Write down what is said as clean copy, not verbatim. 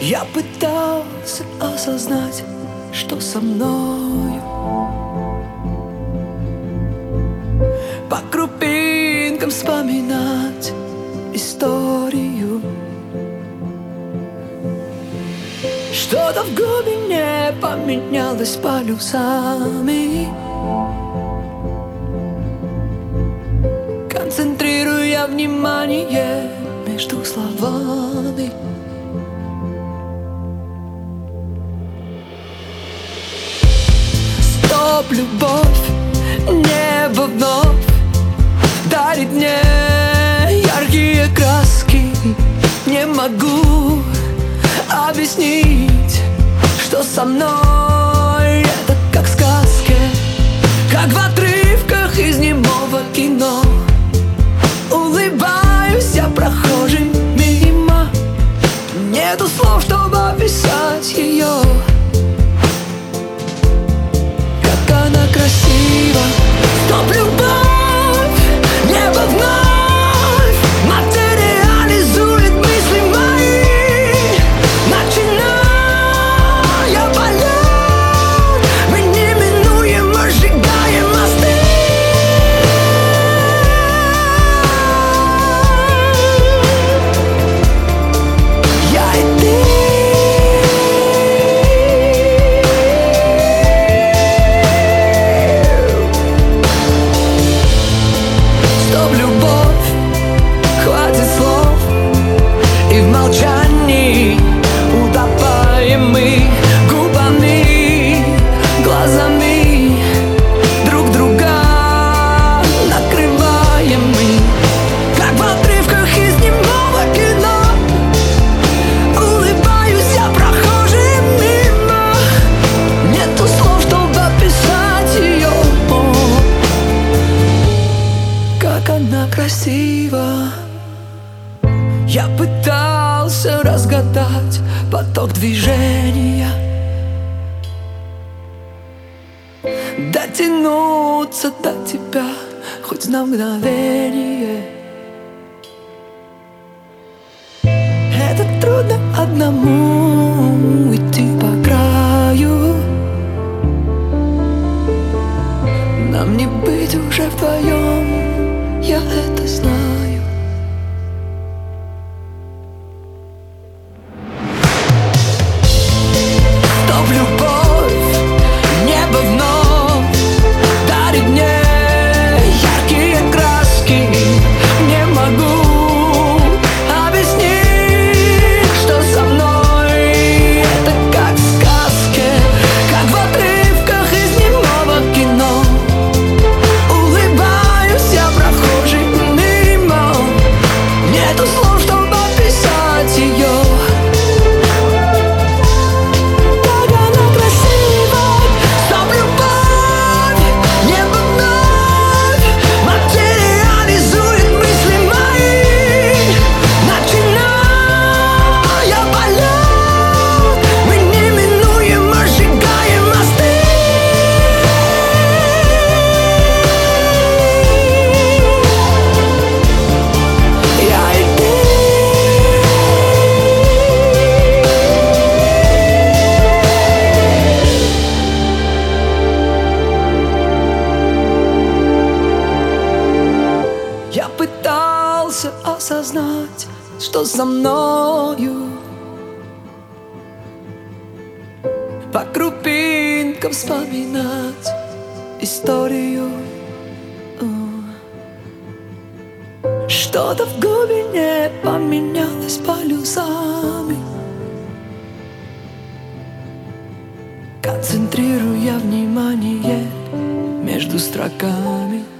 Я пытался осознать, что со мною. По крупинкам вспоминать историю. Что-то в глубине поменялось полюсами, концентрируя внимание между словами. Стоп, любовь, небо вновь дарит мне яркие краски. Не могу объяснить, что со мной. Это как в сказке, как в отрывках из немого кино. Улыбаюсь я прохожим мимо. Нету слов, чтобы описать ее. Как она красива. Стоп, любовь, небо вновь материализует мысли мои. Начиная полет, мы неминуемо сжигаем мосты. Я и ты. Стоп, любовь, хватит слов, и в молчании утопаем мы губами, глазами друг друга накрываем мы, как в отрывках из немого кино. Улыбаюсь я прохожим мимо. Нету слов, чтобы описать ее. Как она красива. Я пытался разгадать поток движения, дотянуться до тебя хоть на мгновение. Это трудно одному идти по краю. Нам не быть уже вдвоем, я это знаю. Стоп, любовь, небо вновь дарит мне яркие краски. Не могу объяснить, что со мной. Это как в сказке, как в отрывках из немого кино. Улыбаюсь я прохожим мимо. Нету слов, чтобы описать ее. Как она красива. Стоп, любовь, небо вновь материализует мысли мои. Начиная полет, мы неминуемо сжигаем мосты. Я и ты. Я пытался осознать, что со мною. По крупинкам вспоминать историю. Что-то в глубине поменялось полюсами, концентрируя внимание между строками.